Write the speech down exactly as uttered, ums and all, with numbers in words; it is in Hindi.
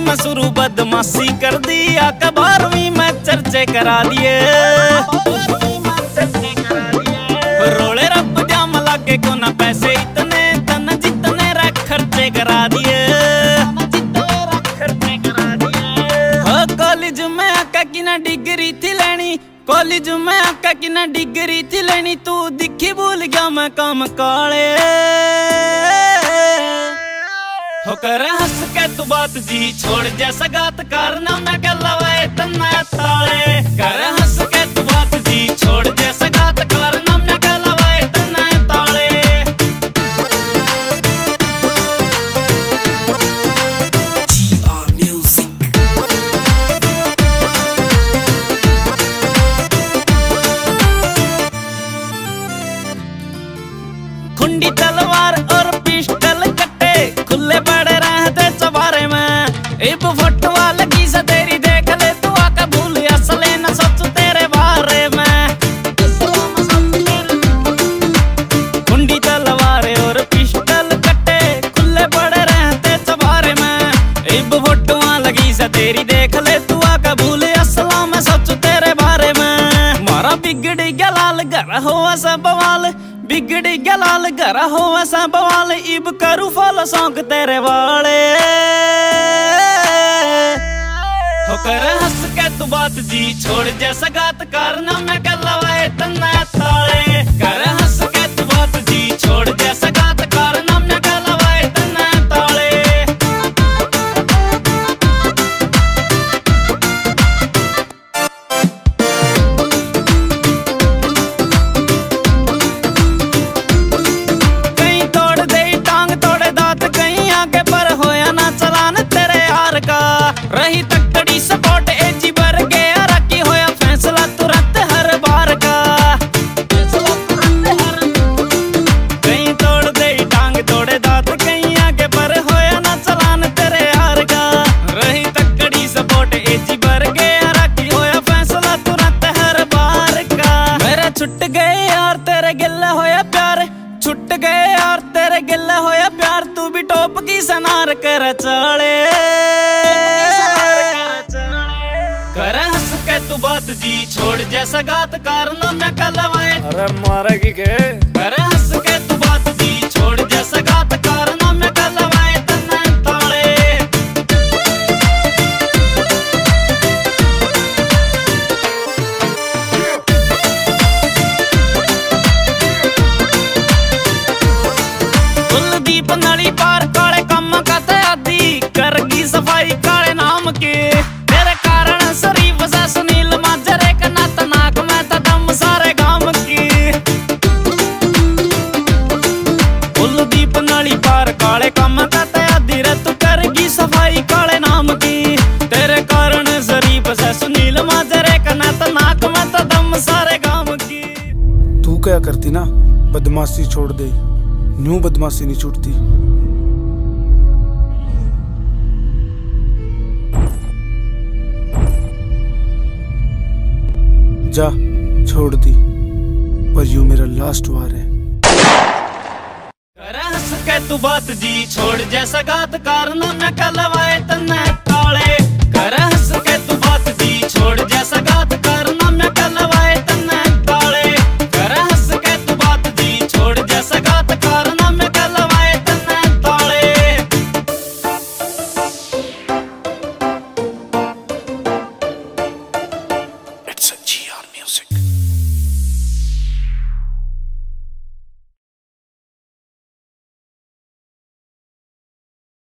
में शुरू बदमाशी कर दी, आका बारहवीं में चर्चे करा दिए। रोले रब जाम लागे को ना पैसे इतने, तन जितने रे खर्चे करा दिए। कॉलेज में आका की ना डिग्री थी लेनी, कॉलेज में आका की ना डिग्री थी लेनी, तू दिखी भूल गया मैं काम काले। होकर हंस के तू बात जी छोड़ जैसा गात करना मैं कहलावे तना ताले। कर हंस के तू बात जी छोड़ जैसा गात करना मैं कहलावे तना ताले। खुंडी तलवार और पिस्टल कट्टे खुले पड़े रहते चबारे में। इब फटवा लगी से तेरी देख ले तू आका भूल असले न सोच तेरे बारे में। खुंडी तलवार और पिस्टल कट्टे खुले पड़े रहते चबारे में। इब फटवा लगी से तेरी देख ले तू आका भूल असला में सोच तेरे बारे में। मारा बिगड़ गया लाल घर हुआ सब बवाल, बिगड़ गया लाल घर हो ऐसा बवाल, इब करू फॉलो सौंक तेरे वाले। होकर हंस के तू बात जी छोड़ जैसा गात करना मैं कहलावे तना ताले। कर हंस के तू बात जी छोड़ जैसा गात करना मैं कहलावे तना ताले। रही तकड़ी सपोर्ट एजी बर गया रखी होया फैसला तुरंत हर बार का। कहीं तोड़ दे टांग तोड़े दांत, कहीं आगे पर होया ना चलान तेरे यार का। रही तकड़ी सपोर्ट एजी बर गया रखी होया फैसला तुरंत हर बार का। मेरे छुट गए यार तेरे गिल्ला होया प्यार, छुट गए यार तेरे गिल्ला होया प्यार, तू भी टॉप की सनार कर चले। कर हंस के तू बात जी छोड़ जैसा गात करना मैं कहलावे। अरे मारेगी के? कर हंस के तू बात जी छोड़ जैसा गात करना मैं कहलावे तना ताले। कुलदीप नली पार काले कम करते आदि, करगी सफाई काले नाम के। तेरे कारण शरीफ से सुनील माजरे का नात नाक में था दम सारे गांव की। कुलदीप नली पार काले कम करते आदि रे, तू करगी सफाई काले नाम की। तेरे कारण शरीफ से सुनील माजरे का नात नाक में था दम सारे गांव की। तू क्या करती ना, बदमाशी छोड़ दे, न्यू बदमाशी नहीं छूटती। जा छोड़ दी, पर यू मेरा लास्ट वार है। कर हंस के तू बात जी छोड़ जैसा गात करना मैं कहलावे तना ताले। कर हंस के तू